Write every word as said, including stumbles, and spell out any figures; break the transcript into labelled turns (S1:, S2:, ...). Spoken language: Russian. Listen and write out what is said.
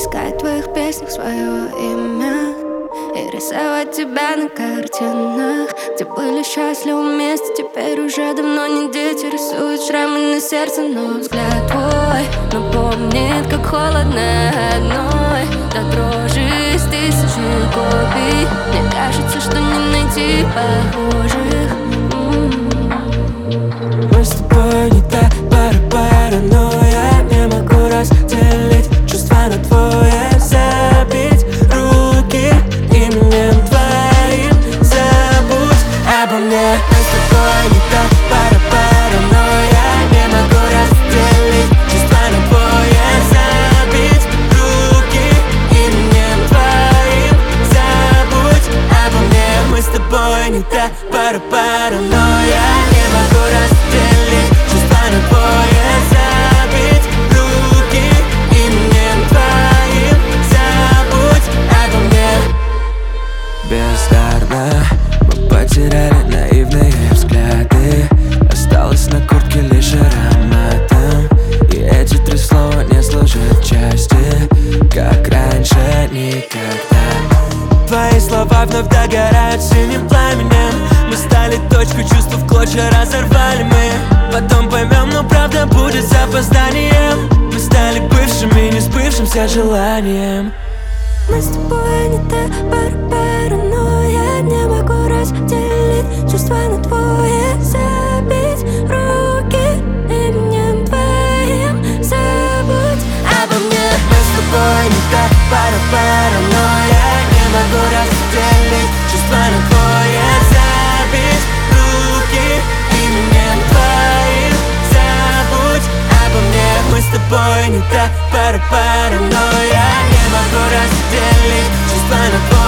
S1: искать в твоих песнях свое имя и рисовать тебя на картинах, где были счастливы вместе. Теперь уже давно не дети, рисуют шрамы на сердце. Но взгляд твой напомнит, как холодно одной до дрожи из тысячи копий. Мне кажется, что не найти похожих.
S2: Мы с тобой не та пара-пара, но я не могу разделить чувства на двое. Забить руки именем твоим, забудь обо мне. Мы с тобой не та пара-пара, но я не могу разделить чувства на двое. Забить руки именем твоим, забудь обо мне. Мы с тобой не та пара-пара, но я не могу разделить чувства на двое. Забить руки именем твоим, забудь обо мне. Бездарно мы потеряли наивные взгляды. Осталось на куртке лишь ароматом, и эти три слова не служат части, как раньше никогда. Твои слова вновь догорают синим пламенем. Мы стали точкой, чувства в клочья разорвали мы. Потом поймем, но правда будет с запозданием. Мы стали бывшими, не сбывшимся желанием.
S1: Мы с тобой не та пара-пара, но я не могу разделить чувства на двое. Забить руки именем твоим, забудь обо мне.
S2: Мы с тобой не та пара-пара, но я не могу разделить чувства на двое. Забить руки именем твоим, забудь обо мне. Мы с тобой не та пара-пара, но я не могу разделить чувства на двое.